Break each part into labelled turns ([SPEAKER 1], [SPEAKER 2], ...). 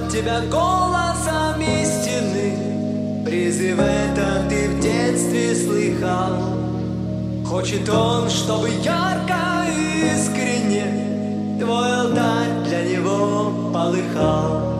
[SPEAKER 1] тебя голосом истины. Призыв этот ты в детстве слыхал. Хочет он, чтобы ярко и искренне твой алтарь для него полыхал.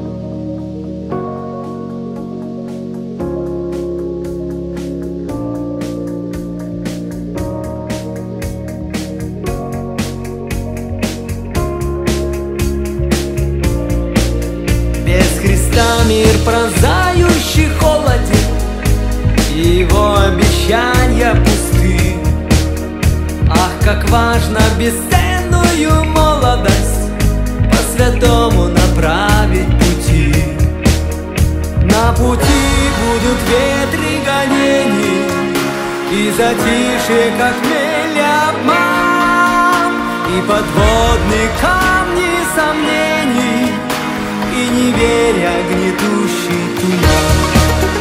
[SPEAKER 1] Без Христа мир пронзающий холоден, и его обещания пусты. Ах, как важно бесценную молодость по святому направить пути. На пути будут ветры гонений и затишье, как хмель и обман, и подводные камни сомнений, и неверия гнетущий туман.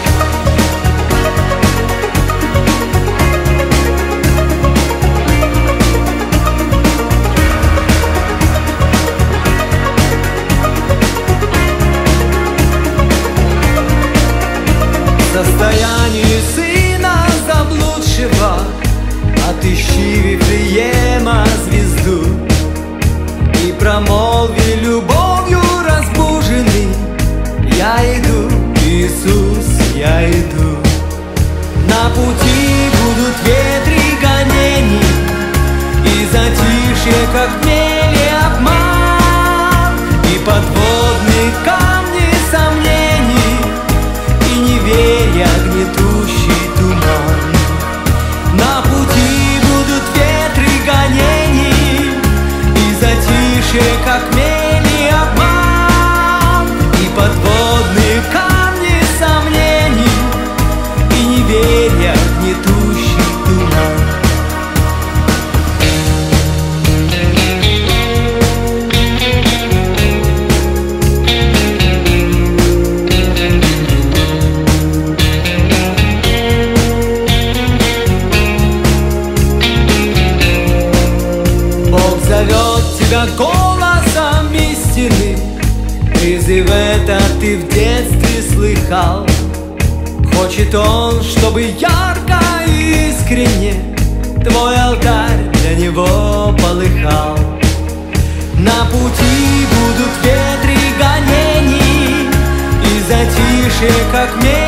[SPEAKER 1] Состоянии сына заблудшего отыщи Вифлеема звезду и промолви любовью разбуженный: я иду, Иисус, я иду. На пути будут ветры гонений и затишье, как хмель и обман, и подводные камни сомнений, и неверия гнетущий туман. На пути будут ветры гонений и затишье, как хмель и обман, и подводные камни сомнений, и неверия гнетущий туман. Зовет тебя голосом истины. Призыв этот ты в детстве слыхал. Хочет он, чтобы ярко и искренне твой алтарь для него полыхал. На пути будут ветры гонений и затишье, как